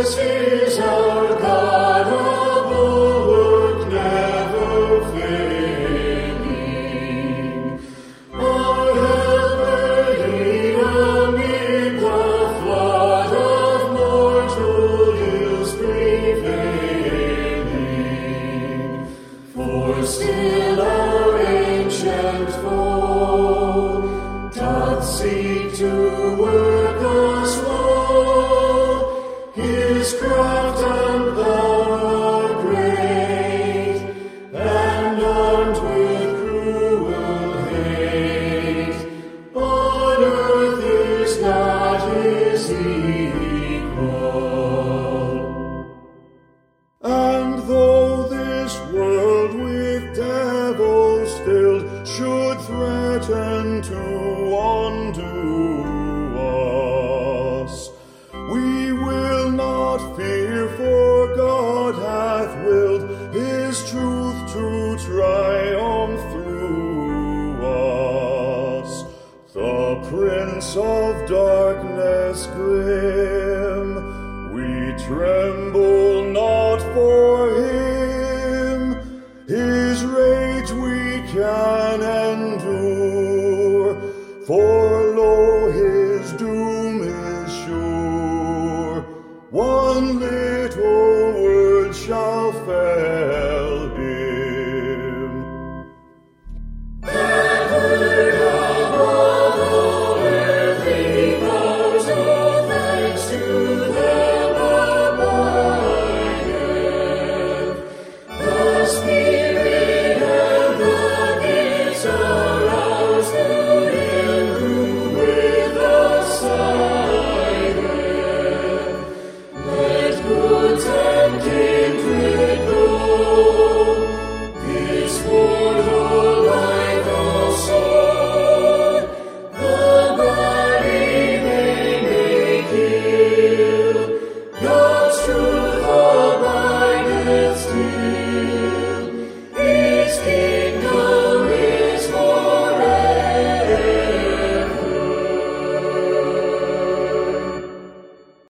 is our God, a bulwark never failing. Our helper here amid the flood of mortal ills prevailing. For still our ancient foe doth seek to work us woe. His craft and power great, and armed with cruel hate. On earth is not his equal. And though this world with devils filled should threaten to undo us, we will not fear, for God hath willed his truth to triumph through us. The Prince of Darkness grim, we tremble not for him. His rage we can endure, for lo, his doom is sure. One